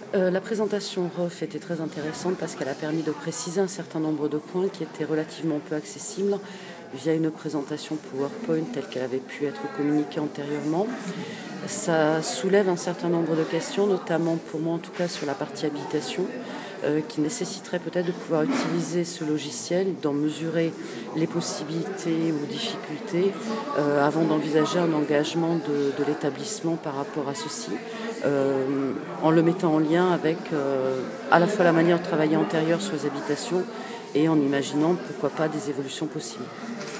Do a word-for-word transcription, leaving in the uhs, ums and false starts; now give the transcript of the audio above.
Euh, la présentation R O F était très intéressante parce qu'elle a permis de préciser un certain nombre de points qui étaient relativement peu accessibles via une présentation PowerPoint telle qu'elle avait pu être communiquée antérieurement. Ça soulève un certain nombre de questions, notamment pour moi en tout cas sur la partie habitation, euh, qui nécessiterait peut-être de pouvoir utiliser ce logiciel, d'en mesurer les possibilités ou difficultés euh, avant d'envisager un engagement de, de l'établissement par rapport à ceci, euh, en le mettant en lien avec euh, à la fois la manière de travailler antérieure sur les habitations et en imaginant pourquoi pas des évolutions possibles.